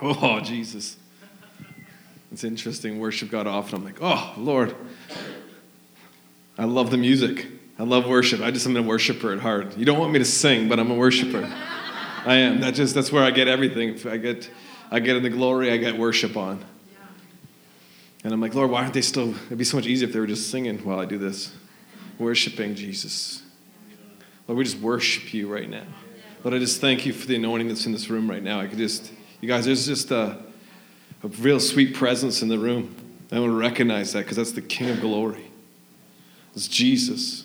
Oh, Jesus. It's interesting. Worship God often. I'm like, oh, Lord. I love the music. I love worship. I just am a worshiper at heart. You don't want me to sing, but I'm a worshiper. I am. That's where I get everything. If I get in the glory, I get worship on. And I'm like, Lord, why aren't they still? It'd be so much easier if they were just singing while I do this. Worshiping Jesus. Lord, we just worship you right now. Lord, I just thank you for the anointing that's in this room right now. You guys, there's just a real sweet presence in the room. I want to recognize that because that's the King of glory. It's Jesus.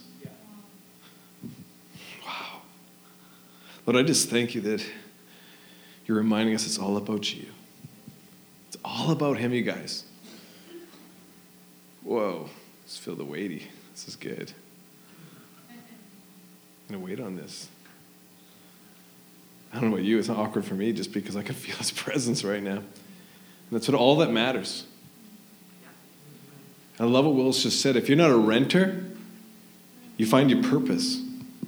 Wow. Lord, I just thank you that you're reminding us it's all about you. It's all about him, you guys. Whoa. Just feel the weighty. This is good. I'm going to wait on this. I don't know about you. It's not awkward for me just because I can feel his presence right now. And that's what all that matters. I love what Will's just said. If you're not a renter, you find your purpose.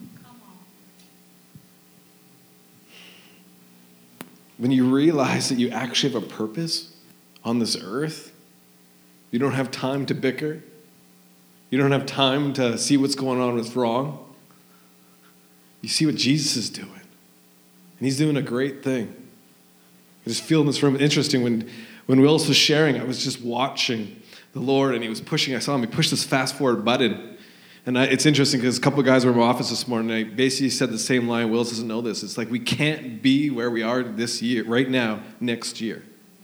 When you realize that you actually have a purpose on this earth, you don't have time to bicker. You don't have time to see what's going on, what's wrong. You see what Jesus is doing. And he's doing a great thing. I just feel in this room, interesting, when Willis was sharing, I was just watching the Lord, and he was pushing, I saw him, he pushed this fast forward button. And it's interesting because a couple of guys were in my office this morning, and I basically said the same line. Willis doesn't know this. It's like we can't be where we are this year, right now, next year.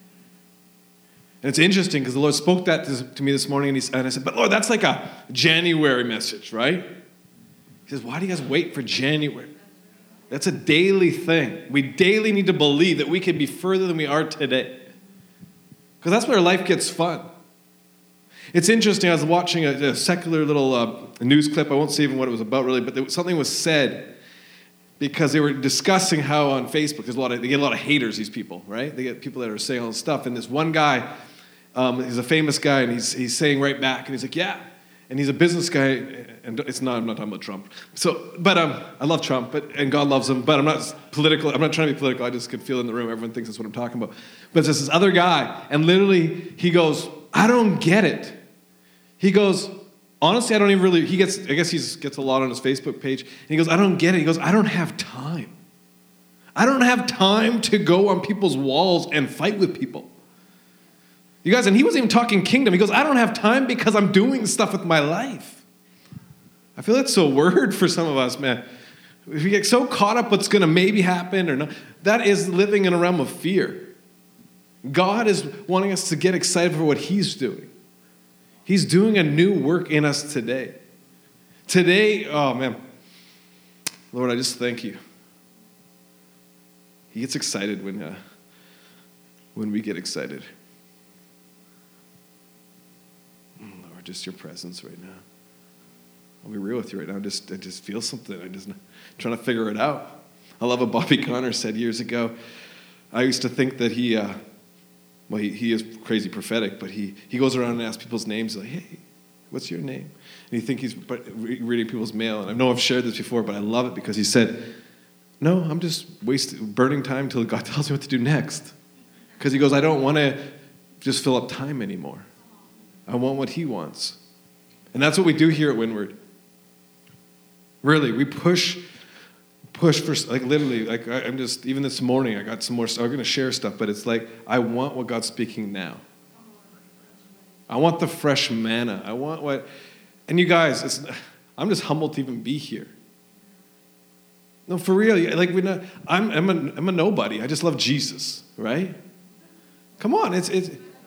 And it's interesting because the Lord spoke that to me this morning, and I said, but Lord, that's like a January message, right? He says, why do you guys wait for January? That's a daily thing. We daily need to believe that we can be further than we are today. Because that's where life gets fun. It's interesting, I was watching a secular little news clip. I won't say even what it was about really, but something was said because they were discussing how on Facebook, they get a lot of haters, these people, right? They get people that are saying all this stuff. And this one guy, he's a famous guy, and he's saying right back, and he's like, yeah. And he's a business guy, and I'm not talking about Trump. But I love Trump, and God loves him, but I'm not political. I'm not trying to be political. I just can feel in the room. Everyone thinks that's what I'm talking about. But it's this other guy, and literally he goes, I don't get it. He goes, honestly, I don't even really, I guess he gets a lot on his Facebook page, and he goes, I don't get it. He goes, I don't have time. I don't have time to go on people's walls and fight with people. You guys, and he wasn't even talking kingdom. He goes, I don't have time because I'm doing stuff with my life. I feel that's a word for some of us, man. If we get so caught up what's going to maybe happen or not, that is living in a realm of fear. God is wanting us to get excited for what he's doing. He's doing a new work in us today. Today, oh man, Lord, I just thank you. He gets excited when we get excited. Lord, just your presence right now. I'll be real with you right now. I just feel something. I'm just trying to figure it out. I love what Bobby Conner said years ago. I used to think that he is crazy prophetic, but he goes around and asks people's names. He's like, hey, what's your name? And you think he's reading people's mail. And I know I've shared this before, but I love it because he said, no, I'm just burning time till God tells me what to do next. Because he goes, I don't want to just fill up time anymore. I want what he wants. And that's what we do here at Windward. Really, we push for, like literally, like I'm just, even this morning, I got some more stuff. I'm going to share stuff, but it's like, I want what God's speaking now. I want the fresh manna. I want what, and you guys, I'm just humbled to even be here. No, for real, like I'm a nobody. I just love Jesus, right? Come on, it's.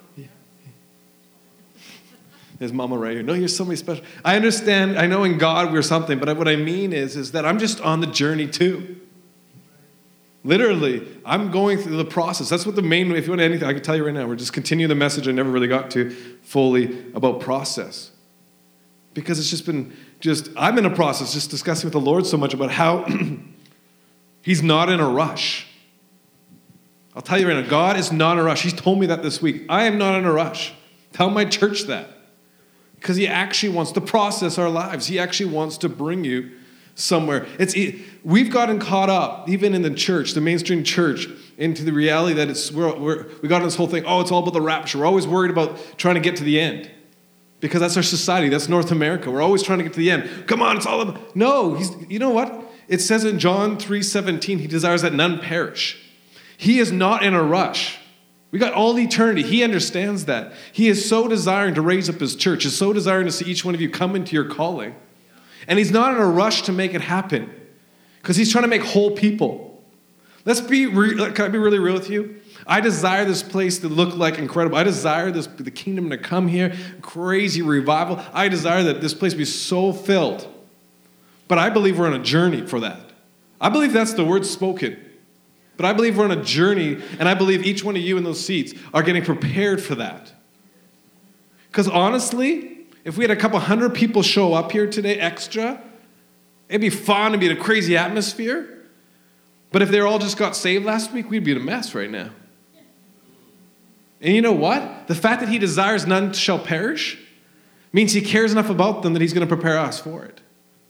There's Mama Ray. No, you're somebody special. I understand. I know in God we're something, but what I mean is that I'm just on the journey too. Literally, I'm going through the process. That's what the main, if you want anything, I can tell you right now, we're just continuing the message I never really got to fully about process. Because it's I'm in a process just discussing with the Lord so much about how he's not in a rush. I'll tell you right now, God is not in a rush. He's told me that this week. I am not in a rush. Tell my church that. Because he actually wants to process our lives. He actually wants to bring you somewhere. We've gotten caught up, even in the church, the mainstream church, into the reality that we got on this whole thing, oh, it's all about the rapture. We're always worried about trying to get to the end. Because that's our society. That's North America. We're always trying to get to the end. Come on, it's all about... No, you know what? It says in John 3:17, he desires that none perish. He is not in a rush. We got all eternity. He understands that. He is so desiring to raise up his church. He's so desiring to see each one of you come into your calling. And he's not in a rush to make it happen. Because he's trying to make whole people. Can I be really real with you? I desire this place to look like incredible. I desire the kingdom to come here. Crazy revival. I desire that this place be so filled. But I believe we're on a journey for that. I believe that's the word spoken. But I believe we're on a journey, and I believe each one of you in those seats are getting prepared for that. Because honestly, if we had a couple hundred people show up here today extra, it'd be fun, it'd be a crazy atmosphere. But if they all just got saved last week, we'd be in a mess right now. And you know what? The fact that he desires none shall perish means he cares enough about them that he's going to prepare us for it.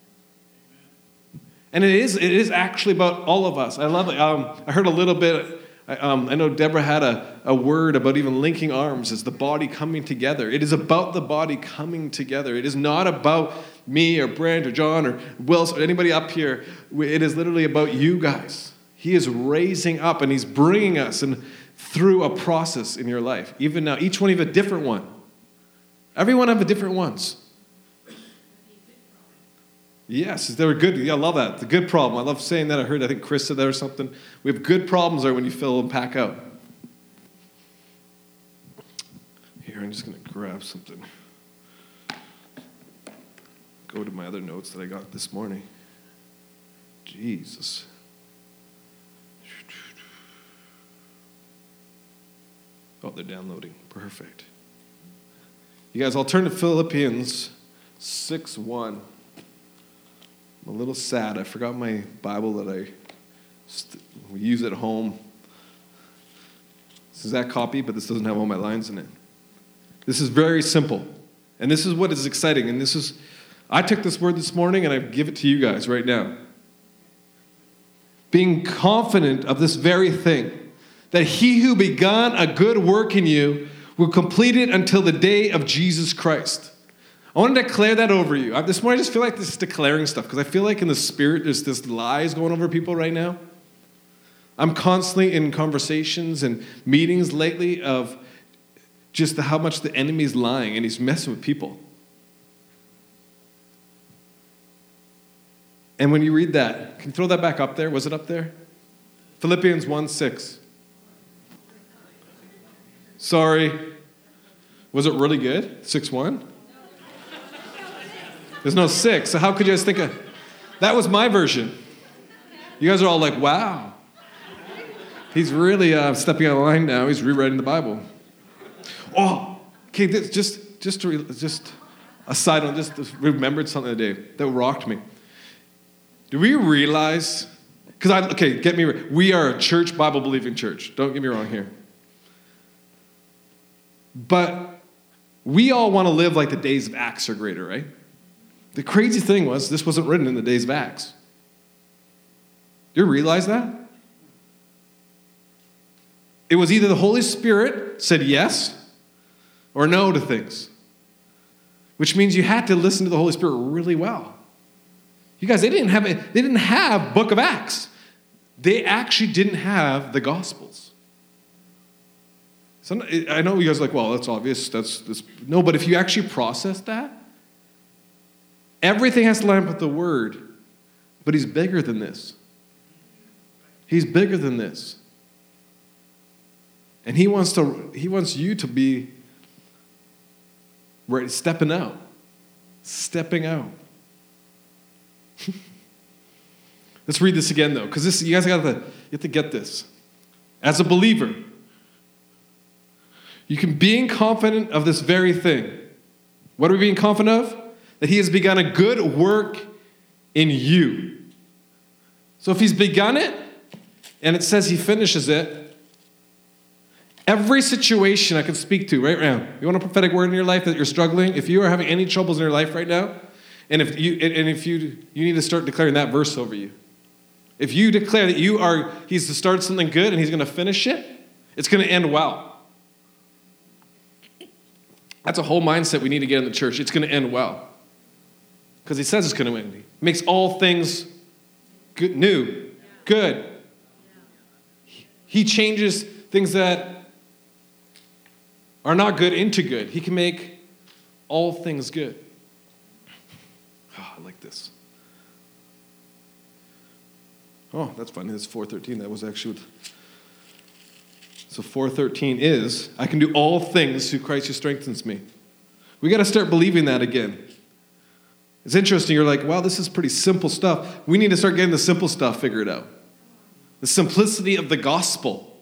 And it is actually about all of us. I love it. I heard a little bit, I know Deborah had a word about even linking arms as the body coming together. It is about the body coming together. It is not about me or Brent or John or Will or anybody up here. It is literally about you guys. He is raising up and he's bringing us through a process in your life. Even now, each one of you have a different one. Everyone have a different ones. Yes, they were good. Yeah, I love that. The good problem. I love saying that. I think Chris said that or something. We have good problems there when you fill and pack out. Here, I'm just going to grab something. Go to my other notes that I got this morning. Jesus. Oh, they're downloading. Perfect. You guys, I'll turn to Philippians 6:1. I'm a little sad. I forgot my Bible that we use at home. This is that copy, but this doesn't have all my lines in it. This is very simple. And this is what is exciting. And I took this word this morning and I give it to you guys right now. Being confident of this very thing, that he who began a good work in you will complete it until the day of Jesus Christ. I want to declare that over you. This morning I just feel like this is declaring stuff because I feel like in the spirit there's this lies going over people right now. I'm constantly in conversations and meetings lately of just how much the enemy's lying and he's messing with people. And when you read that, can you throw that back up there? Was it up there? Philippians 1:6. Sorry. Was it really good? 6:1? There's no 6, so how could you guys think of... That was my version. You guys are all like, wow. He's really stepping out of line now. He's rewriting the Bible. Oh, okay, just a side note, just remembered something today that rocked me. Do we realize... get me right. We are a church, Bible-believing church. Don't get me wrong here. But we all want to live like the days of Acts or greater, right? The crazy thing was, this wasn't written in the days of Acts. Do you realize that? It was either the Holy Spirit said yes or no to things. Which means you had to listen to the Holy Spirit really well. You guys, they didn't have Book of Acts. They actually didn't have the Gospels. So I know you guys are like, well, that's obvious. No, but if you actually process that, everything has to line up with the Word. But he's bigger than this. He's bigger than this. And he wants you to be right, stepping out. Stepping out. Let's read this again, though, because you guys you have to get this. As a believer, you can being confident of this very thing. What are we being confident of? That he has begun a good work in you. So if he's begun it, and it says he finishes it, every situation I can speak to right now. You want a prophetic word in your life that you're struggling? If you are having any troubles in your life right now, and if you need to start declaring that verse over you. If you declare that he's to start something good and he's going to finish it, it's going to end well. That's a whole mindset we need to get in the church. It's going to end well. Because he says it's going to end. He makes all things good, new, good. He changes things that are not good into good. He can make all things good. Oh, I like this. Oh, that's funny. That's 4:13. That was actually... So 4:13 is, I can do all things through Christ who strengthens me. We got to start believing that again. It's interesting. You're like, wow, this is pretty simple stuff. We need to start getting the simple stuff figured out. The simplicity of the gospel.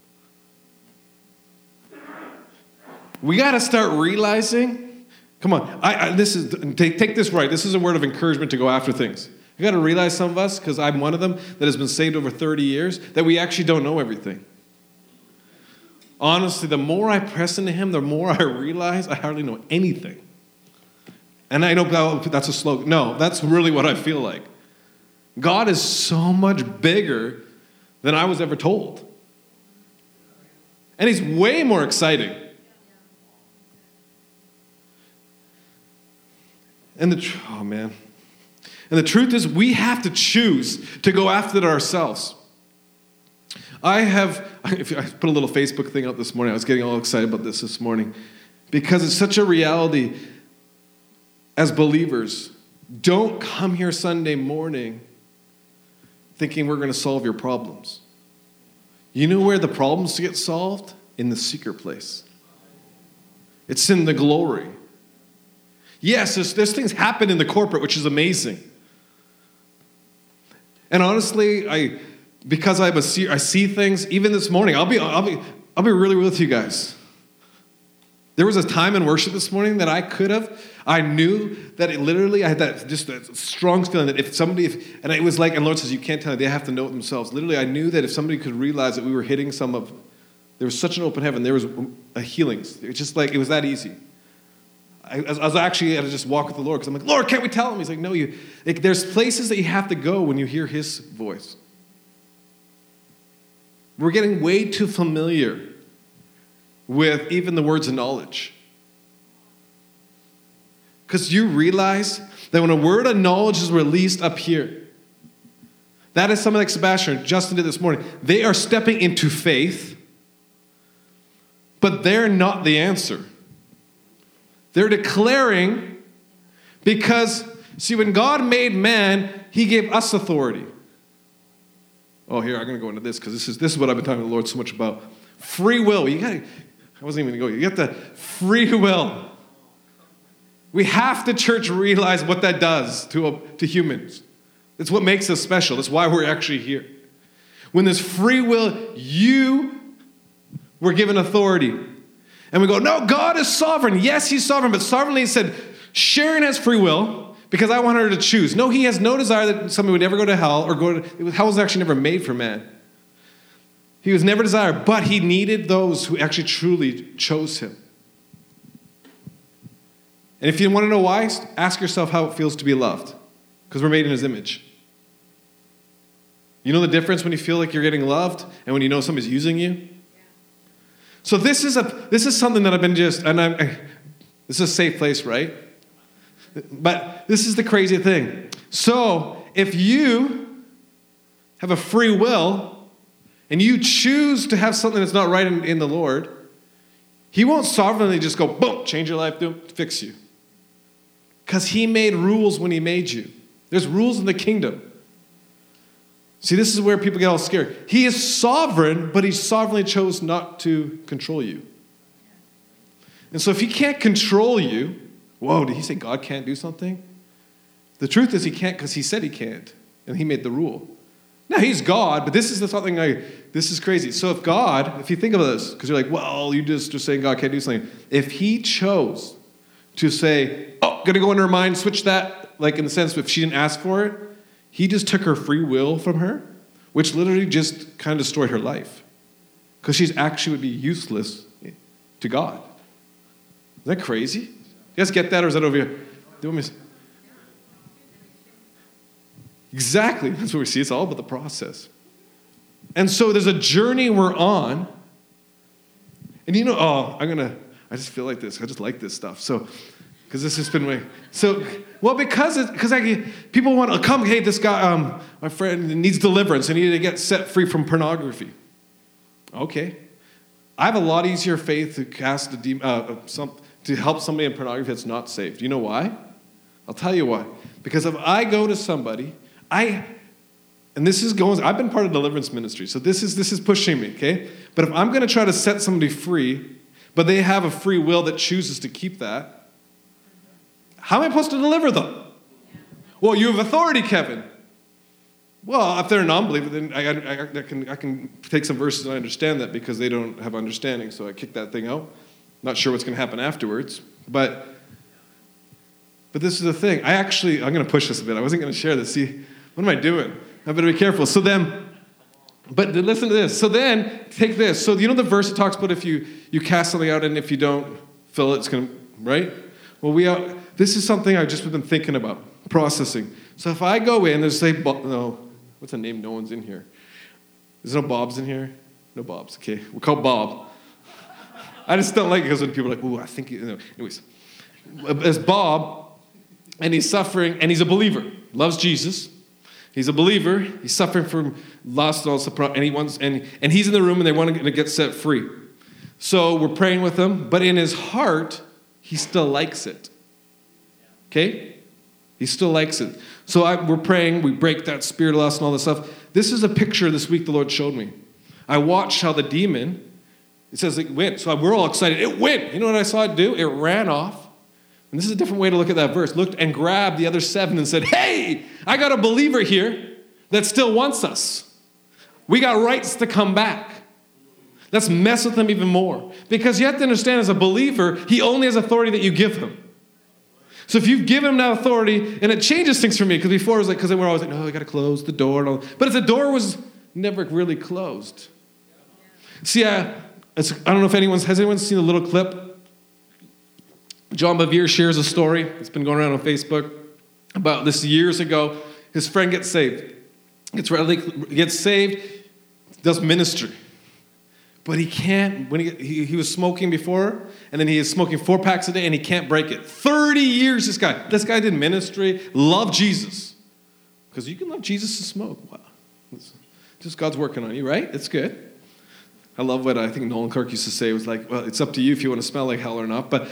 We got to start realizing, come on, take this right. This is a word of encouragement to go after things. You got to realize, some of us, because I'm one of them that has been saved over 30 years, that we actually don't know everything. Honestly, the more I press into him, the more I realize I hardly know anything. And I know that's a slogan. No, that's really what I feel like. God is so much bigger than I was ever told. And he's way more exciting. Oh man. And the truth is, we have to choose to go after it ourselves. I put a little Facebook thing out this morning. I was getting all excited about this morning because it's such a reality as believers. Don't come here Sunday morning thinking we're going to solve your problems. You know where the problems get solved? In the secret place. It's in the glory. Yes, there's things happen in the corporate, which is amazing. And honestly, because I see things, even this morning, I'll be really real with you guys. There was a time in worship this morning that I knew that I had that strong feeling that and it was like, and Lord says, you can't tell them, they have to know it themselves. Literally, I knew that if somebody could realize that we were hitting there was such an open heaven, there was a healing. It's just like, it was that easy. I was actually had to just walk with the Lord because I'm like, Lord, can't we tell him? He's like, no, there's places that you have to go when you hear his voice. We're getting way too familiar with even the words of knowledge. Because you realize that when a word of knowledge is released up here, that is something like Sebastian and Justin did this morning. They are stepping into faith, but they're not the answer. They're declaring, because, see, when God made man, he gave us authority. Oh, here, I'm going to go into this because this is what I've been talking to the Lord so much about. Free will. I wasn't even going to go. You got the free will. We have to, church, realize what that does to humans. It's what makes us special. That's why we're actually here. When there's free will, you were given authority. And we go, no, God is sovereign. Yes, he's sovereign, but sovereignly he said, Sharon has free will because I want her to choose. No, he has no desire that somebody would ever go to hell hell was actually never made for man. He was never desired, but he needed those who actually truly chose him. And if you want to know why, ask yourself how it feels to be loved, because we're made in his image. You know the difference when you feel like you're getting loved and when you know somebody's using you? So this is something that I've been this is a safe place, right? But this is the crazy thing. So if you have a free will and you choose to have something that's not right in the Lord, he won't sovereignly just go, boom, change your life, fix you. Because he made rules when he made you. There's rules in the kingdom. See, this is where people get all scared. He is sovereign, but he sovereignly chose not to control you. And so if he can't control you, whoa, did he say God can't do something? The truth is he can't because he said he can't, and he made the rule. Now, he's God, but this is this is crazy. So if you think of this, because you're like, well, you're just saying God can't do something. If he chose to say, oh, going to go into her mind, switch that, like in the sense if she didn't ask for it, he just took her free will from her, which literally just kind of destroyed her life. Because she's actually would be useless to God. Is that crazy? You guys get that, or is that over here? Exactly. That's what we see. It's all about the process. And so there's a journey we're on. And I just feel like this. I just like this stuff. So, because this has been people want to come, hey, this guy, my friend needs deliverance. I need to get set free from pornography. Okay. I have a lot easier faith to cast to help somebody in pornography that's not saved. You know why? I'll tell you why. Because if I go to somebody, I've been part of deliverance ministry, so this is pushing me, okay? But if I'm going to try to set somebody free, but they have a free will that chooses to keep that, how am I supposed to deliver them? Well, you have authority, Kevin. Well, if they're a non-believer, then I can take some verses and I understand that because they don't have understanding, so I kick that thing out. Not sure what's going to happen afterwards, but this is the thing. I'm going to push this a bit. I wasn't going to share this. See, what am I doing? I better be careful. But listen to this. So then, take this. So you know the verse that talks about if you cast something out and if you don't fill it, it's going to, right? Well, this is something I've just been thinking about, processing. So if I go in, there's what's the name? No one's in here. There's no Bobs in here? No Bobs, okay. We'll call Bob. I just don't like it because when people are like, ooh, I think, anyways. There's Bob, and he's suffering, and he's a believer. Loves Jesus. He's a believer. He's suffering from lost all and he's in the room and they want to get set free. So we're praying with him, but in his heart, he still likes it. Okay? He still likes it. So we're praying, we break that spirit of lust and all this stuff. This is a picture this week the Lord showed me. I watched how the demon, it says it went. So we're all excited. It went. You know what I saw it do? It ran off. And this is a different way to look at that verse. Looked and grabbed the other 7 and said, hey, I got a believer here that still wants us. We got rights to come back. Let's mess with him even more. Because you have to understand, as a believer, he only has authority that you give him. So if you give him that authority, and it changes things for me, because before it was like, because we're always like, no, we got to close the door. And all. But if the door was never really closed. See, I don't know if has anyone seen a little clip? John Bevere shares a story. It's been going around on Facebook about this years ago. His friend gets saved. Gets saved, does ministry. But he can't, when he was smoking before, and then he is smoking 4 packs a day, and he can't break it. 30 years, this guy did ministry, loved Jesus. Because you can love Jesus and smoke. Wow. Just God's working on you, right? It's good. I love what I think Nolan Clark used to say. It was like, well, it's up to you if you want to smell like hell or not. But,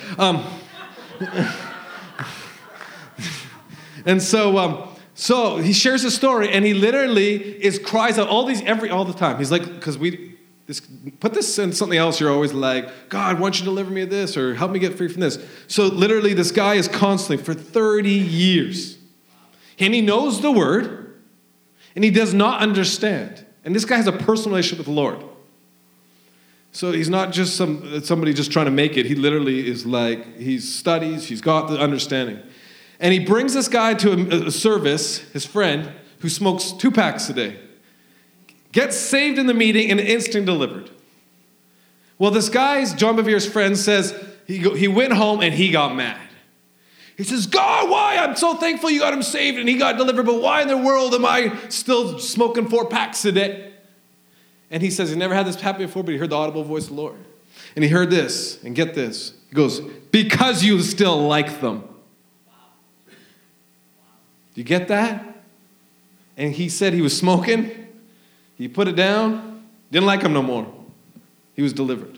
and so he shares a story, and he literally cries out all the time. He's like, because put this in something else, you're always like, God, why don't you deliver me of this, or help me get free from this. So literally, this guy is constantly, for 30 years, and he knows the word, and he does not understand. And this guy has a personal relationship with the Lord. So he's not just somebody just trying to make it. He literally is like, he studies, he's got the understanding. And he brings this guy to a service, his friend, who smokes 2 packs a day. Gets saved in the meeting and instantly delivered. Well, this guy's, John Bevere's friend, says he went home and he got mad. He says, God, why? I'm so thankful you got him saved and he got delivered, but why in the world am I still smoking 4 packs a day? And he says he never had this happen before, but he heard the audible voice of the Lord. And he heard this, and get this. He goes, because you still like them. Do you get that? And he said he was smoking. He put it down. Didn't like him no more. He was delivered.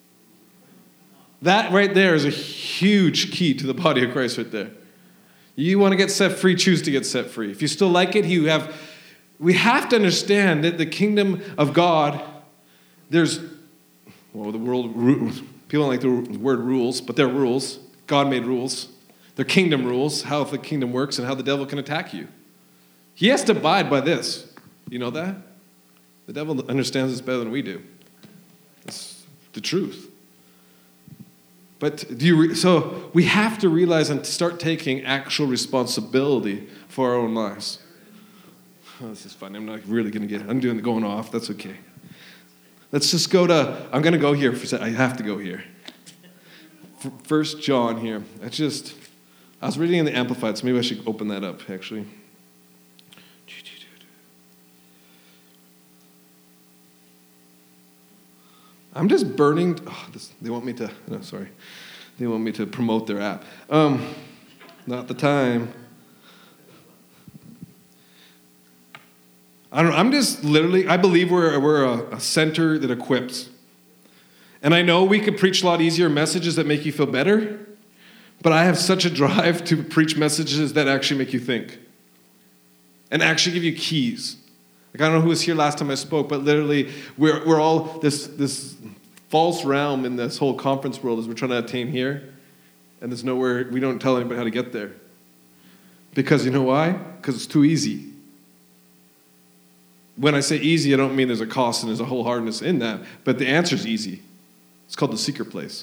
That right there is a huge key to the body of Christ right there. You want to get set free, choose to get set free. If you still like it, we have to understand that the kingdom of God, the world, people don't like the word rules, but they're rules. God made rules. They're kingdom rules, how the kingdom works and how the devil can attack you. He has to abide by this. You know that? The devil understands this better than we do. It's the truth. But so we have to realize and start taking actual responsibility for our own lives. Oh, this is fun. I'm not really going to get it. I'm doing the going off. That's okay. Let's just go to, I'm going to go here. I have to go here. 1 John here. I was reading in the Amplified, so maybe I should open that up, actually. I'm just burning. They want me to. No, sorry. They want me to promote their app. Not the time. I don't know. I'm just literally. I believe we're a center that equips. And I know we could preach a lot easier messages that make you feel better, but I have such a drive to preach messages that actually make you think and actually give you keys. Like, I don't know who was here last time I spoke, but literally we're all this false realm in this whole conference world as we're trying to attain here, and there's nowhere, we don't tell anybody how to get there. Because you know why? Because it's too easy. When I say easy, I don't mean there's a cost and there's a wholeheartedness in that, but the answer is easy. It's called the secret place.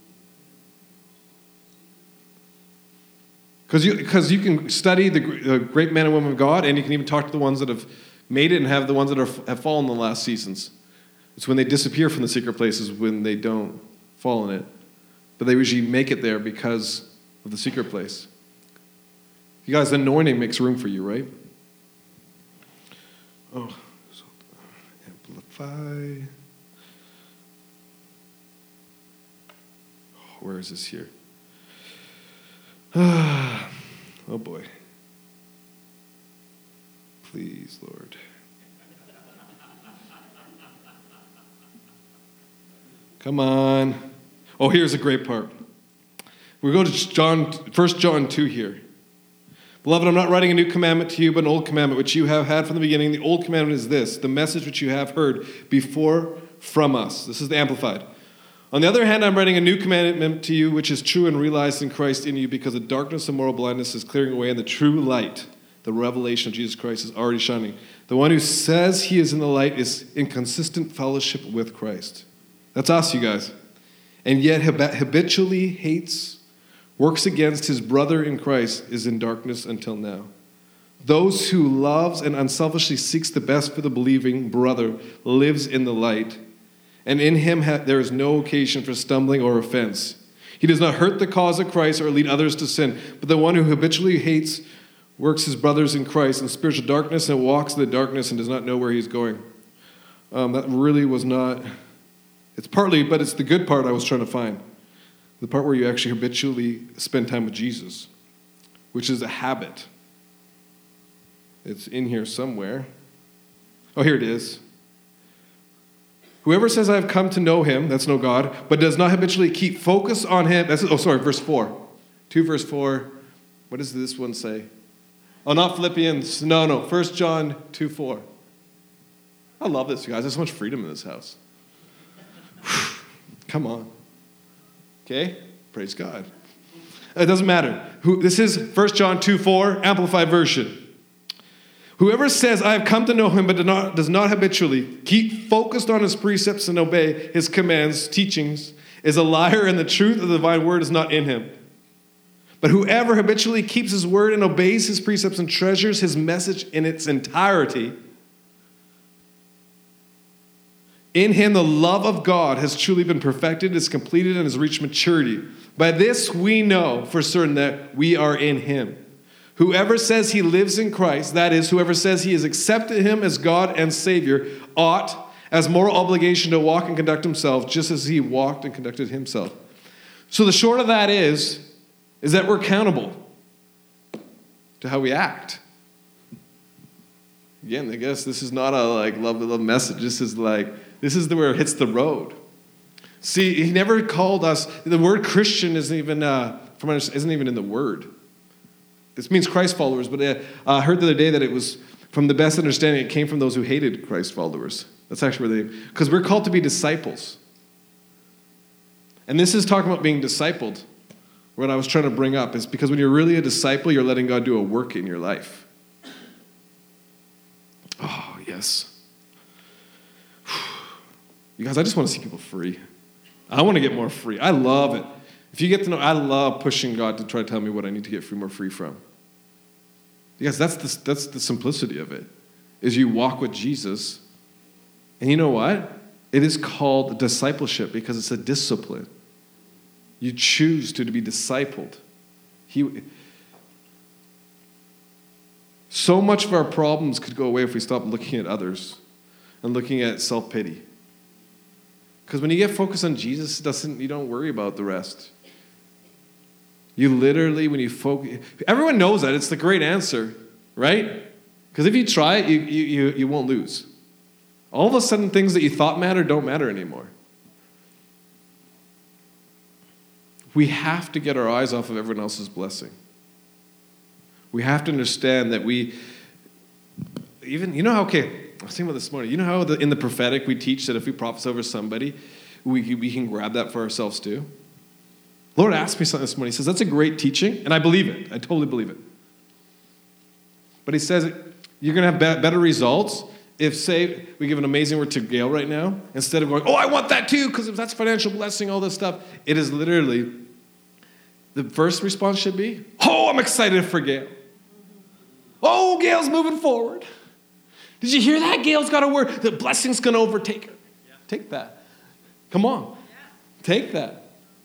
Because you can study the great men and women of God, and you can even talk to the ones that have made it and have the ones that have fallen in the last seasons. It's when they disappear from the secret places when they don't fall in it. But they usually make it there because of the secret place. You guys, the anointing makes room for you, right? Oh, so amplify. Where is this here? Oh boy. Please, Lord. Come on. Oh, here's a great part. We go to 1 John 2 here. Beloved, I'm not writing a new commandment to you, but an old commandment which you have had from the beginning. The old commandment is this, the message which you have heard before from us. This is the Amplified. On the other hand, I'm writing a new commandment to you, which is true and realized in Christ in you, because the darkness and moral blindness is clearing away, and the true light, the revelation of Jesus Christ, is already shining. The one who says he is in the light is in consistent fellowship with Christ. That's us, you guys. And yet habitually hates, works against his brother in Christ, is in darkness until now. Those who loves and unselfishly seeks the best for the believing brother lives in the light, and in him there is no occasion for stumbling or offense. He does not hurt the cause of Christ or lead others to sin, but the one who habitually hates works his brothers in Christ in spiritual darkness and walks in the darkness and does not know where he's going. That really was not... It's partly, but it's the good part I was trying to find. The part where you actually habitually spend time with Jesus, which is a habit. It's in here somewhere. Oh, here it is. Whoever says I have come to know him, that's know God, but does not habitually keep focus on him. Verse 4. 2 verse 4. What does this one say? Oh, not Philippians. No. 1 John 2:4. I love this, you guys. There's so much freedom in this house. Come on. Okay? Praise God. It doesn't matter. This is 1 John 2:4, Amplified Version. Whoever says, I have come to know him, but does not habitually keep focused on his precepts and obey his commands, teachings, is a liar, and the truth of the divine word is not in him. But whoever habitually keeps his word and obeys his precepts and treasures his message in its entirety, in him the love of God has truly been perfected, is completed, and has reached maturity. By this we know for certain that we are in him. Whoever says he lives in Christ, that is, whoever says he has accepted him as God and Savior, ought, as moral obligation, to walk and conduct himself just as he walked and conducted himself. So the short of that is that we're accountable to how we act. Again, I guess this is not a love message. This is where it hits the road. See, he never called us. The word Christian isn't even in the word. This means Christ followers, but I heard the other day that it was, from the best understanding, it came from those who hated Christ followers. That's actually where because we're called to be disciples. And this is talking about being discipled. What I was trying to bring up is because when you're really a disciple, you're letting God do a work in your life. Oh, yes. You guys, I just want to see people free. I want to get more free. I love it. If you get to know, I love pushing God to try to tell me what I need to get more free from. Because that's the simplicity of it, is you walk with Jesus. And you know what? It is called discipleship because it's a discipline. You choose to be discipled. So much of our problems could go away if we stopped looking at others and looking at self-pity. Because when you get focused on Jesus, you don't worry about the rest. You literally, when you focus, everyone knows that. It's the great answer, right? Because if you try it, you won't lose. All of a sudden, things that you thought matter don't matter anymore. We have to get our eyes off of everyone else's blessing. We have to understand that I was thinking about this morning, you know how in the prophetic we teach that if we prophesy over somebody, we can grab that for ourselves too? Lord asked me something this morning. He says, that's a great teaching, and I believe it. I totally believe it. But he says, you're going to have better results if, say, we give an amazing word to Gail right now, instead of going, oh, I want that too, because that's financial blessing, all this stuff. It is literally, the first response should be, oh, I'm excited for Gail. Oh, Gail's moving forward. Did you hear that? Gail's got a word. The blessing's going to overtake her. Yeah. Take that. Come on. Yeah. Take that.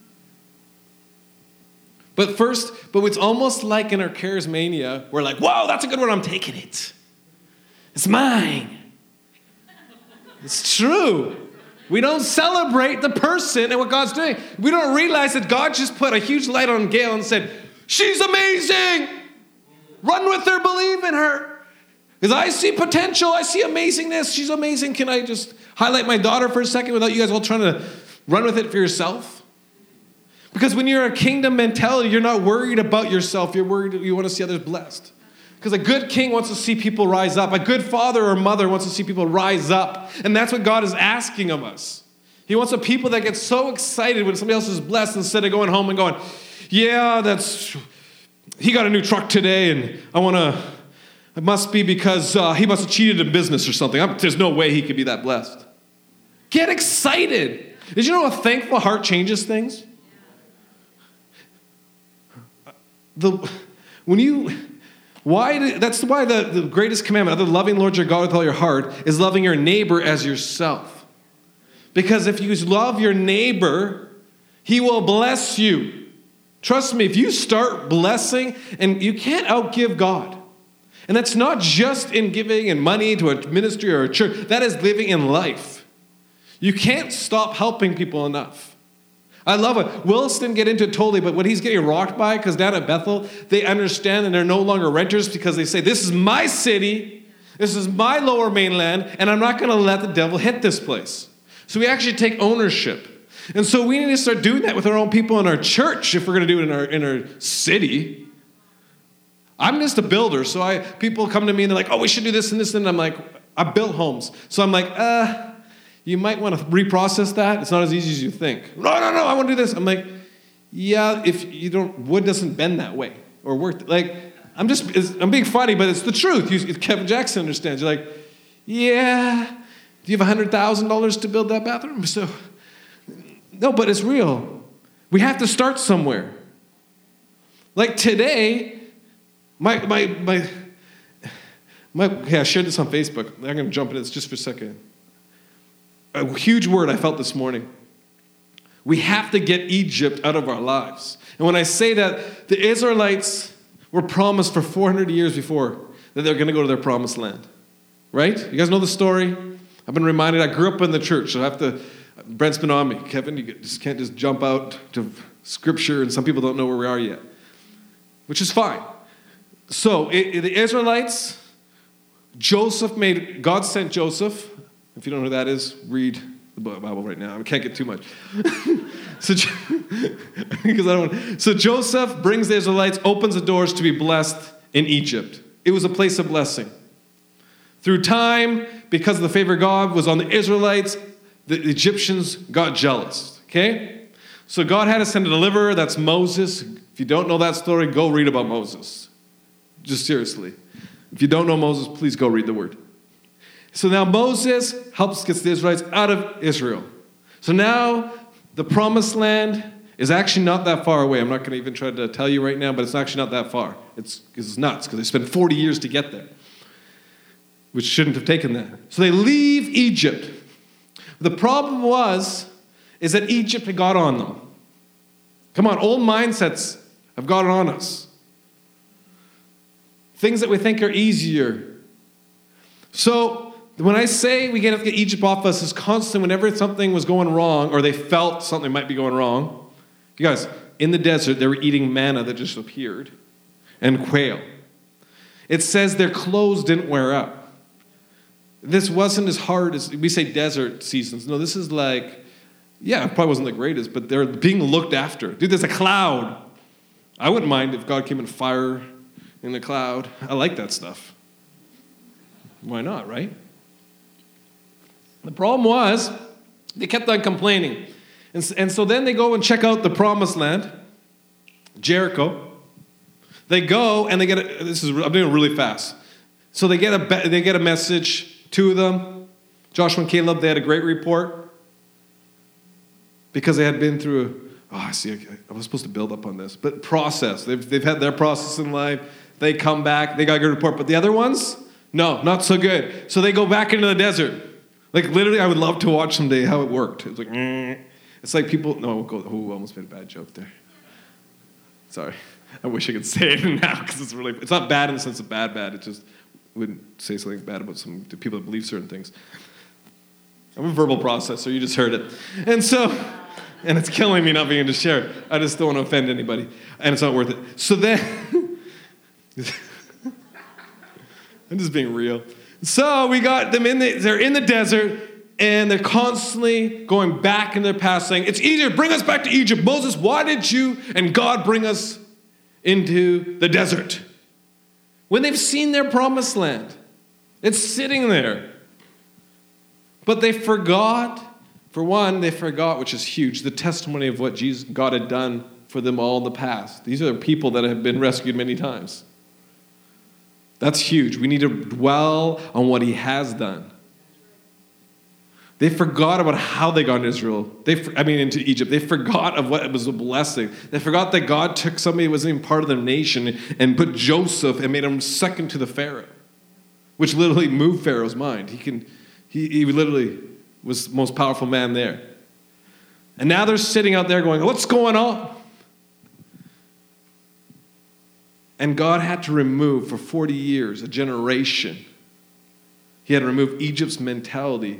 But it's almost like in our charismania, we're like, whoa, that's a good one. I'm taking it. It's mine. It's true. We don't celebrate the person and what God's doing. We don't realize that God just put a huge light on Gail and said, she's amazing. Run with her, believe in her. Because I see potential, I see amazingness. She's amazing. Can I just highlight my daughter for a second without you guys all trying to run with it for yourself? Because when you're a kingdom mentality, you're not worried about yourself. You're worried, you want to see others blessed. Because a good king wants to see people rise up. A good father or mother wants to see people rise up. And that's what God is asking of us. He wants a people that get so excited when somebody else is blessed instead of going home and going, yeah, he got a new truck today and it must be because he must have cheated in business or something. There's no way he could be that blessed. Get excited. Did you know a thankful heart changes things? That's why the greatest commandment, other than loving Lord your God with all your heart, is loving your neighbor as yourself. Because if you love your neighbor, he will bless you. Trust me, if you start blessing, and you can't outgive God. And that's not just in giving and money to a ministry or a church. That is living in life. You can't stop helping people enough. I love it. Willis didn't get into it totally, but what he's getting rocked by, because down at Bethel, they understand and they're no longer renters because they say, this is my city, this is my lower mainland, and I'm not going to let the devil hit this place. So we actually take ownership. And so we need to start doing that with our own people in our church if we're going to do it in our city. I'm just a builder, so people come to me and they're like, oh, we should do this and this, and I'm like, I built homes. So I'm like, you might want to reprocess that. It's not as easy as you think. No, I want to do this. I'm like, yeah, if you don't, wood doesn't bend that way or work. Like, I'm being funny, but it's the truth. Kevin Jackson understands. You're like, yeah, do you have $100,000 to build that bathroom? So, no, but it's real. We have to start somewhere. Like today, I shared this on Facebook. I'm going to jump in this just for a second. A huge word I felt this morning. We have to get Egypt out of our lives. And when I say that, the Israelites were promised for 400 years before that they're going to go to their promised land. Right? You guys know the story? I've been reminded, I grew up in the church, so Brent's been on me. Kevin, you just can't just jump out to scripture, and some people don't know where we are yet. Which is fine. So, the Israelites, God sent Joseph. If you don't know who that is, read the Bible right now. I can't get too much. So Joseph brings the Israelites, opens the doors to be blessed in Egypt. It was a place of blessing. Through time, because of the favor of God was on the Israelites, the Egyptians got jealous. Okay? So God had to send a deliverer. That's Moses. If you don't know that story, go read about Moses. Just seriously. If you don't know Moses, please go read the word. So now Moses gets the Israelites out of Israel. So now the promised land is actually not that far away. I'm not going to even try to tell you right now, but it's actually not that far. It's nuts because they spent 40 years to get there, which shouldn't have taken that. So they leave Egypt. The problem is that Egypt had got on them. Come on, old mindsets have gotten on us. Things that we think are easier. So When I say we have to get Egypt off us, is constant whenever something was going wrong or they felt something might be going wrong. You guys, in the desert, they were eating manna that just appeared and quail. It says their clothes didn't wear out. This wasn't as hard as we say desert seasons. No, this is like, yeah, it probably wasn't the greatest, but they're being looked after. Dude, there's a cloud. I wouldn't mind if God came in fire in the cloud. I like that stuff. Why not, right? The problem was they kept on complaining. And so then they go and check out the promised land, Jericho. They go and they get I'm doing it really fast. So they get a message. Two of them, Joshua and Caleb, they had a great report because they had been through I was supposed to build up on this, but process. They've had their process in life. They come back, they got a good report. But the other ones, no, not so good. So they go back into the desert. Like literally, I would love to watch someday how it worked. It's like, it's like people, no, almost made a bad joke there. Sorry. I wish I could say it now because it's not bad in the sense of bad. It just wouldn't say something bad about some people that believe certain things. I'm a verbal processor. You just heard it. And it's killing me not being able to share it. I just don't want to offend anybody. And it's not worth it. So then, I'm just being real. So we got them they're in the desert, and they're constantly going back in their past saying, it's easier, bring us back to Egypt. Moses, why did you and God bring us into the desert? When they've seen their promised land, it's sitting there. But they forgot, for one, which is huge, the testimony of what God had done for them all in the past. These are people that have been rescued many times. That's huge. We need to dwell on what he has done. They forgot about how they got into into Egypt. They forgot of what was a blessing. They forgot that God took somebody who wasn't even part of their nation and put Joseph and made him second to the Pharaoh, which literally moved Pharaoh's mind. He literally was the most powerful man there. And now they're sitting out there going, what's going on? And God had to remove for 40 years, a generation. He had to remove Egypt's mentality.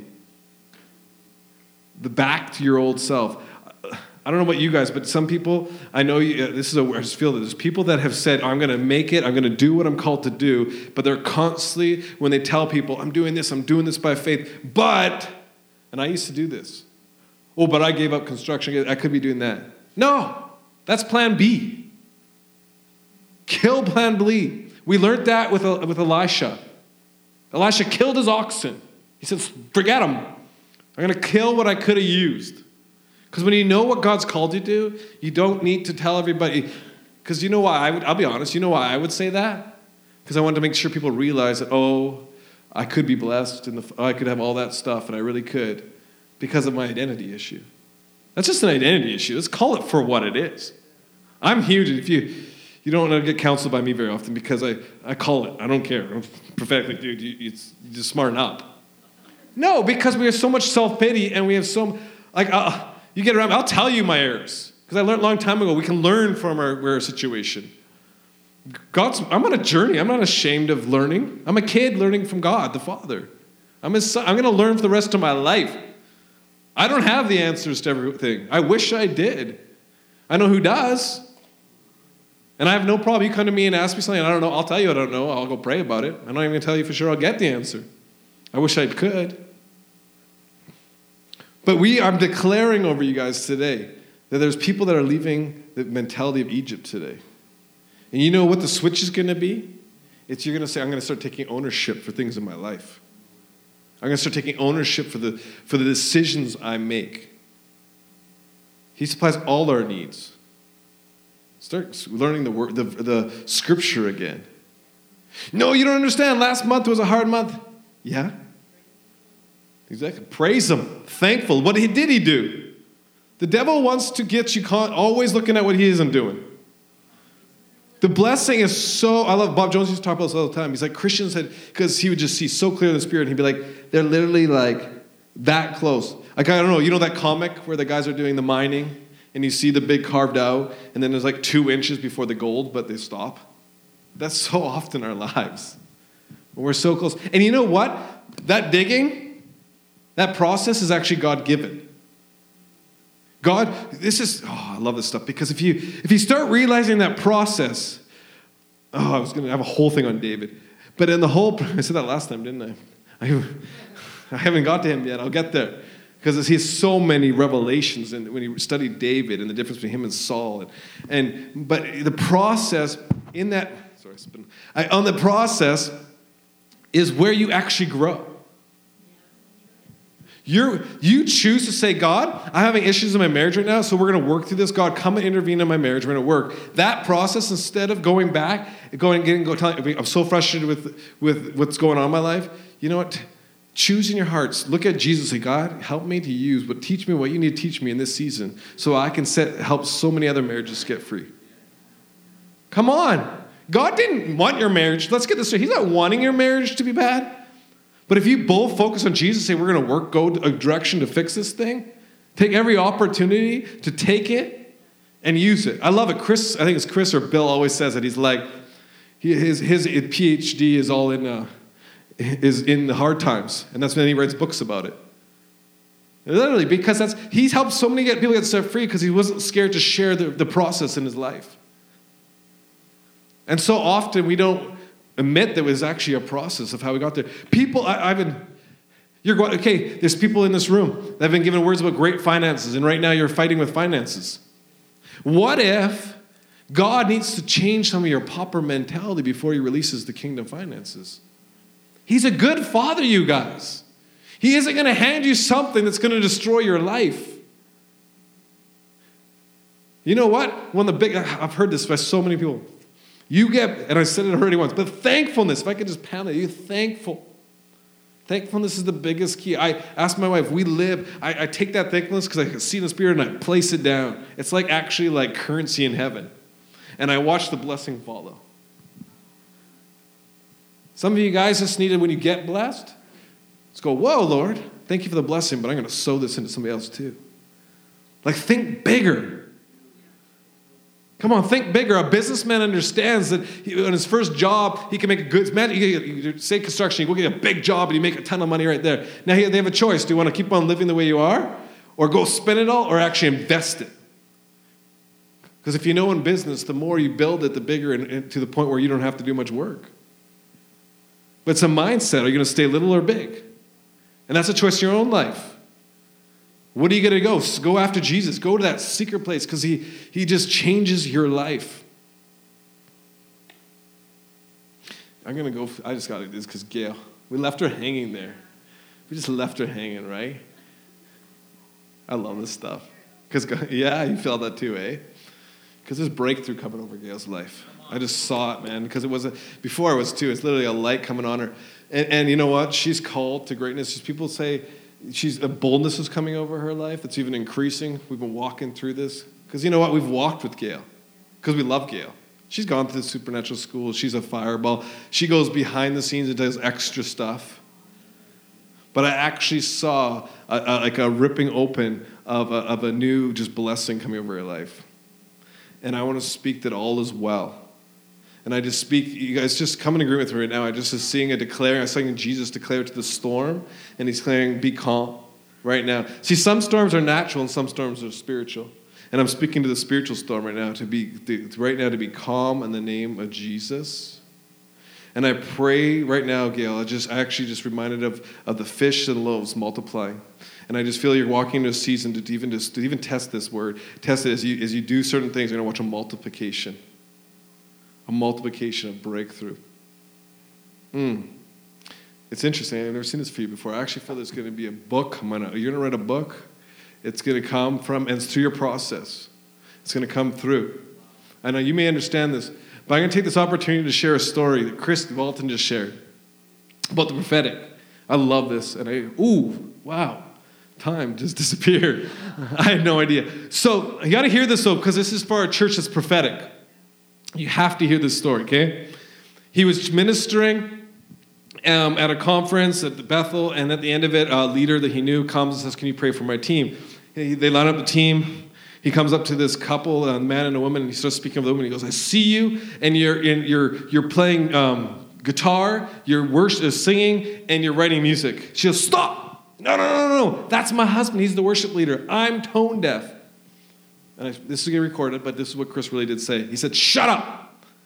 The back to your old self. I don't know about you guys, but some people, I know I just feel that there's people that have said, I'm going to make it, I'm going to do what I'm called to do, but they're constantly, when they tell people, I'm doing this by faith, but, and I used to do this. Oh, but I gave up construction, I could be doing that. No, that's plan B. Kill plan B. We learned that with Elisha. Elisha killed his oxen. He said, forget them. I'm going to kill what I could have used. Because when you know what God's called you to do, you don't need to tell everybody. Because you know why I'll be honest, you know why I would say that? Because I wanted to make sure people realize that, I could be blessed, and I could have all that stuff, and I really could, because of my identity issue. That's just an identity issue. Let's call it for what it is. I'm huge. If you don't want to get counseled by me very often, because I call it. I don't care. I'm prophetically, dude, you just smarten up. No, because we have so much self-pity, and we have you get around, I'll tell you my errors. Because I learned a long time ago, we can learn from our situation. I'm on a journey. I'm not ashamed of learning. I'm a kid learning from God, the Father. I'm his son. I'm going to learn for the rest of my life. I don't have the answers to everything. I wish I did. I know who does. And I have no problem. You come to me and ask me something, I don't know. I'll tell you I don't know. I'll go pray about it. I'm not even going to tell you for sure I'll get the answer. I wish I could. But I'm declaring over you guys today that there's people that are leaving the mentality of Egypt today. And you know what the switch is going to be? You're going to say, I'm going to start taking ownership for things in my life. I'm going to start taking ownership for the decisions I make. He supplies all our needs. Start learning the word, the scripture again. No, you don't understand. Last month was a hard month. Yeah. Exactly. Praise him. Thankful. What did he do? The devil wants to get you caught always looking at what he isn't doing. The blessing is I love Bob Jones used to talk about this all the time. He's like, Christians because he would just see so clear in the spirit, and he'd be like, they're literally like that close. Like, I don't know, you know that comic where the guys are doing the mining, and you see the big carved out, and then there's like 2 inches before the gold, but they stop? That's so often our lives. We're so close. And you know what? that digging, that process is actually God-given. God, I love this stuff, because if you start realizing that process, I was going to have a whole thing on David. But in the whole, I said that last time, didn't I? I haven't got to him yet. I'll get there. Because he has so many revelations, and when you study David and the difference between him and Saul. But the process in that, on the process is where you actually grow. You choose to say, God, I'm having issues in my marriage right now, so we're going to work through this. God, come and intervene in my marriage. We're going to work. That process, instead of going back, telling, I'm so frustrated with what's going on in my life, you know what? Choose in your hearts. Look at Jesus and say, God, help me to use, but teach me what you need to teach me in this season so I can help so many other marriages get free. Come on. God didn't want your marriage. Let's get this straight. He's not wanting your marriage to be bad. But if you both focus on Jesus, say, we're going to go a direction to fix this thing, take every opportunity to take it and use it. I love it. I think it's Chris or Bill always says it. He's like, his PhD is all in the hard times. And that's when he writes books about it. Literally, because he's helped so many people get set free because he wasn't scared to share the process in his life. And so often we don't admit that it was actually a process of how we got there. People, there's people in this room that have been given words about great finances, and right now you're fighting with finances. What if God needs to change some of your pauper mentality before he releases the kingdom finances? He's a good father, you guys. He isn't going to hand you something that's going to destroy your life. You know what? I've heard this by so many people. And I said it already once, but thankfulness, if I could just pound it, you're thankful. Thankfulness is the biggest key. I asked my wife, I take that thankfulness because I can see in the spirit and I place it down. It's actually like currency in heaven. And I watch the blessing follow. Some of you guys just needed, when you get blessed, let's go, whoa, Lord, thank you for the blessing, but I'm going to sow this into somebody else too. Think bigger. Come on, think bigger. A businessman understands that on his first job, he can make a good, you say construction, you go get a big job and you make a ton of money right there. Now they have a choice. Do you want to keep on living the way you are, or go spend it all, or actually invest it? Because if you know in business, the more you build it, the bigger, and to the point where you don't have to do much work. But it's a mindset. Are you going to stay little or big? And that's a choice in your own life. What are you going to go? Go after Jesus. Go to that secret place because he just changes your life. I'm going to go. I just got to do this because Gail, we left her hanging there. We just left her hanging, right? I love this stuff. Because, yeah, you felt that too, eh? Because there's breakthrough coming over Gail's life. I just saw it, man, because it wasn't, before it was too, it's literally a light coming on her. And you know what? She's called to greatness. People say a boldness is coming over her life. It's even increasing. We've been walking through this. Because you know what? We've walked with Gail. Because we love Gail. She's gone through the supernatural school. She's a fireball. She goes behind the scenes and does extra stuff. But I actually saw a ripping open of a new just blessing coming over her life. And I want to speak that all is well. And I just speak, you guys just come in agreement with me right now. I just was seeing I'm seeing Jesus declare to the storm, and he's declaring, be calm right now. See, some storms are natural and some storms are spiritual. And I'm speaking to the spiritual storm right now, to be calm in the name of Jesus. And I pray right now, Gail, I actually just reminded of the fish and loaves multiplying. And I just feel you're walking into a season to even test this word. Test it as you do certain things. You're going to watch a multiplication of breakthrough. It's interesting. I've never seen this for you before. I actually feel there's going to be a book. You're going to write a book. It's going to come from, and it's through your process. It's going to come through. I know you may understand this, but I'm going to take this opportunity to share a story that Chris Walton just shared about the prophetic. I love this. Wow. Time just disappeared. I had no idea. So you got to hear this, though, because this is for a church that's prophetic. You have to hear this story, okay? He was ministering at a conference at the Bethel, and at the end of it, a leader that he knew comes and says, can you pray for my team? They line up the team. He comes up to this couple, a man and a woman, and he starts speaking of the woman. He goes, I see you, and you're playing guitar, you're singing, and you're writing music. She goes, stop! No. That's my husband. He's the worship leader. I'm tone deaf. And this is getting recorded, but this is what Chris really did say. He said, shut up!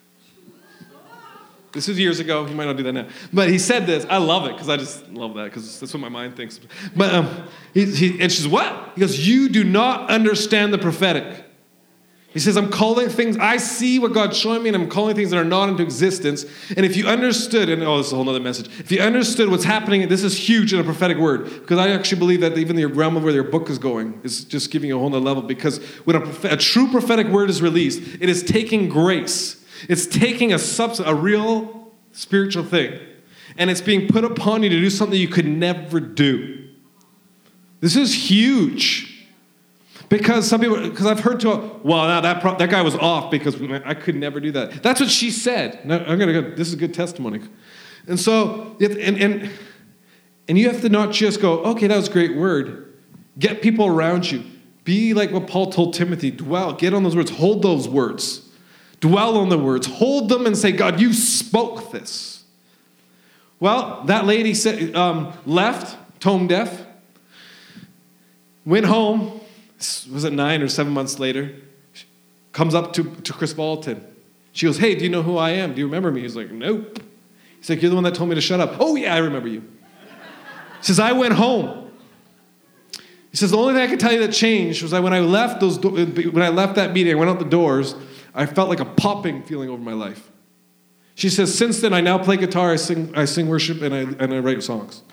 This was years ago. He might not do that now. But he said this. I love it because I just love that because that's what my mind thinks. But and she says, what? He goes, you do not understand the prophetic. He says, I'm calling things, I see what God's showing me, and I'm calling things that are not into existence. And if you understood, and this is a whole other message. If you understood what's happening, this is huge in a prophetic word. Because I actually believe that even the realm of where your book is going is just giving you a whole other level. Because when a true prophetic word is released, it is taking grace. It's taking a real spiritual thing, and it's being put upon you to do something you could never do. This is huge. Because I've heard that guy was off because I could never do that. That's what she said. Now, this is a good testimony. And so, and you have to not just go, okay, that was a great word. Get people around you. Be like what Paul told Timothy. Dwell, get on those words, hold those words. Dwell on the words. Hold them and say, God, you spoke this. Well, that lady said, left, tone deaf, went home. Was it 9 or 7 months later? Comes up to Chris Bolton. She goes, hey, do you know who I am? Do you remember me? He's like, nope. He's like, you're the one that told me to shut up. Oh, yeah, I remember you. He says, I went home. He says, the only thing I can tell you that changed was that when I left that meeting, I went out the doors, I felt like a popping feeling over my life. She says, since then, I now play guitar, I sing worship, and I write songs.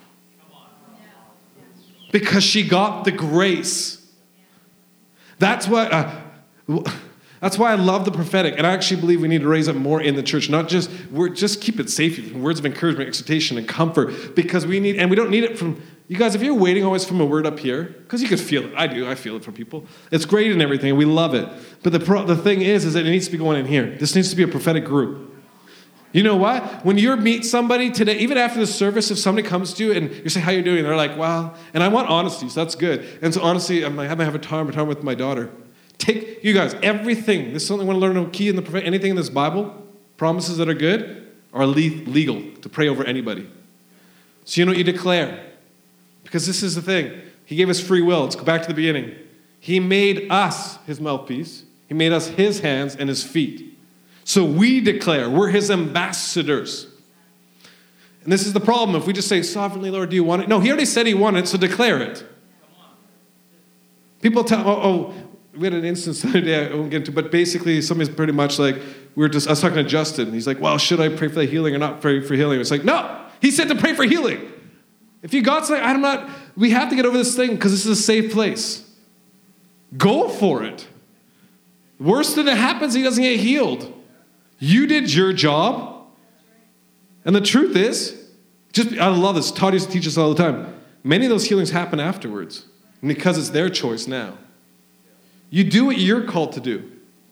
Because she got the grace. That's why I love the prophetic, and I actually believe we need to raise it more in the church. Not just keep it safe, words of encouragement, exhortation, and comfort, because we don't need it from you guys. If you're waiting always from a word up here, because you could feel it, I feel it from people. It's great and everything, and we love it. But the thing is that it needs to be going in here. This needs to be a prophetic group. You know what? When you meet somebody today, even after the service, if somebody comes to you and you say, how you doing? They're like, well, and I want honesty, so that's good. And so honestly, I'm having a time with my daughter. Take, you guys, everything, this is something I want to learn a key in the prophetic, anything in this Bible, promises that are good, are legal to pray over anybody. So you know what you declare? Because this is the thing. He gave us free will. Let's go back to the beginning. He made us his mouthpiece. He made us his hands and his feet. So we declare, we're his ambassadors. And this is the problem. If we just say, sovereignly, Lord, do you want it? No, he already said he wanted it, so declare it. People tell, we had an instance the other day I won't get into, but basically somebody's pretty much like, I was talking to Justin. He's like, well, should I pray for the healing or not pray for healing? It's like, no, he said to pray for healing. If you got something, we have to get over this thing because this is a safe place. Go for it. Worst that it happens, he doesn't get healed. You did your job. And the truth is, I love this. Todd used to teach us all the time. Many of those healings happen afterwards because it's their choice now. You do what you're called to do.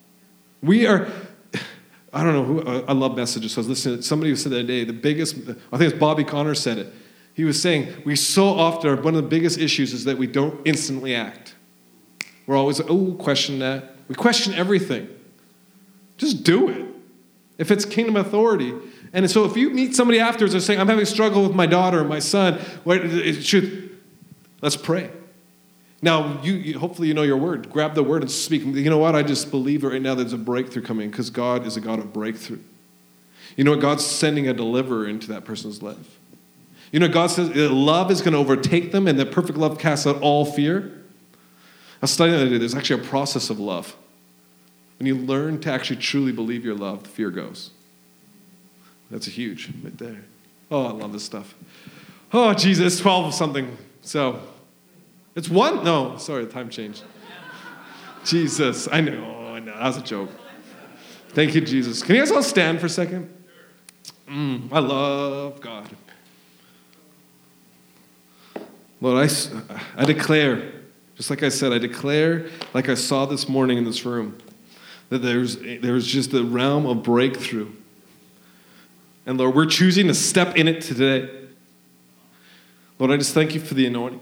I don't know who, I love messages. So I was listening to somebody who said the other day, I think it's Bobby Connor said it. He was saying, we so often, one of the biggest issues is that we don't instantly act. We're always, question that. We question everything. Just do it. If it's kingdom authority. And so if you meet somebody afterwards and saying, I'm having a struggle with my daughter or my son, let's pray. Now, you hopefully you know your word. Grab the word and speak. You know what? I just believe right now there's a breakthrough coming because God is a God of breakthrough. You know what? God's sending a deliverer into that person's life. You know, God says love is going to overtake them, and that perfect love casts out all fear. I was studying the other day. There's actually a process of love. When you learn to actually truly believe you're loved, the fear goes. That's a huge right there. Oh, I love this stuff. Oh, Jesus, 12 something. So, it's one? No, sorry, the time changed. Jesus, I know, that was a joke. Thank you, Jesus. Can you guys all stand for a second? I love God. Lord, I declare, just like I said, I declare, like I saw this morning in this room, that there's just the realm of breakthrough. And Lord, we're choosing to step in it today. Lord, I just thank you for the anointing.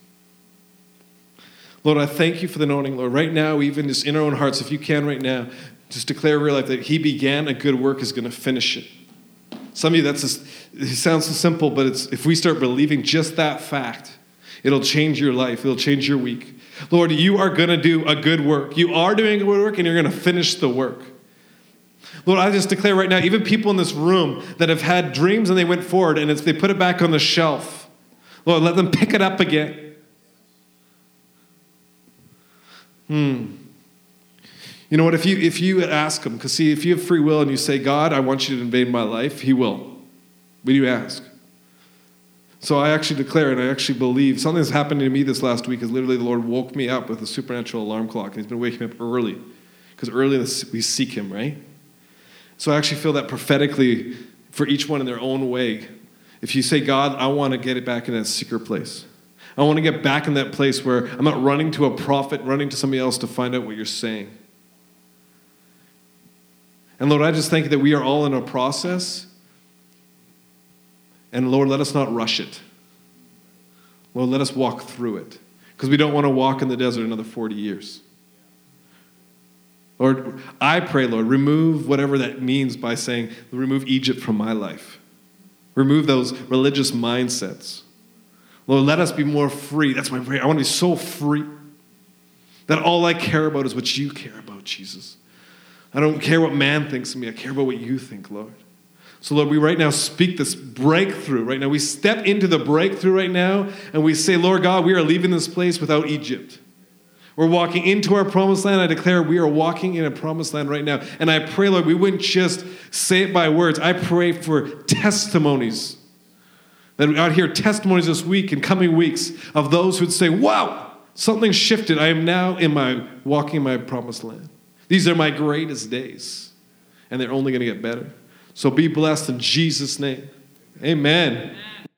Lord, I thank you for the anointing, Lord. Right now, even just in our own hearts, if you can right now, just declare real life that he began a good work is going to finish it. Some of you, it sounds so simple, but if we start believing just that fact, it'll change your life. It'll change your week. Lord, you are going to do a good work. You are doing a good work, and you're going to finish the work. Lord, I just declare right now, even people in this room that have had dreams and they went forward and they put it back on the shelf. Lord, let them pick it up again. You know what, if you ask him, because see, if you have free will and you say, God, I want you to invade my life, he will. When you ask. So I actually declare and I actually believe something that's happened to me this last week is literally the Lord woke me up with a supernatural alarm clock. And he's been waking me up early. Because early we seek him, right? So I actually feel that prophetically for each one in their own way. If you say, God, I want to get it back in that secret place. I want to get back in that place where I'm not running to a prophet, running to somebody else to find out what you're saying. And Lord, I just thank you that we are all in a process. And Lord, let us not rush it. Lord, let us walk through it. Because we don't want to walk in the desert another 40 years. Lord, I pray, Lord, remove whatever that means by saying, remove Egypt from my life. Remove those religious mindsets. Lord, let us be more free. That's my prayer. I want to be so free that all I care about is what you care about, Jesus. I don't care what man thinks of me. I care about what you think, Lord. So, Lord, we right now speak this breakthrough right now. We step into the breakthrough right now, and we say, Lord God, we are leaving this place without Egypt. We're walking into our promised land. I declare we are walking in a promised land right now. And I pray, Lord, we wouldn't just say it by words. I pray for testimonies. That we out here testimonies this week and coming weeks of those who would say, wow, something shifted. I am now walking in my promised land. These are my greatest days. And they're only going to get better. So be blessed in Jesus' name. Amen.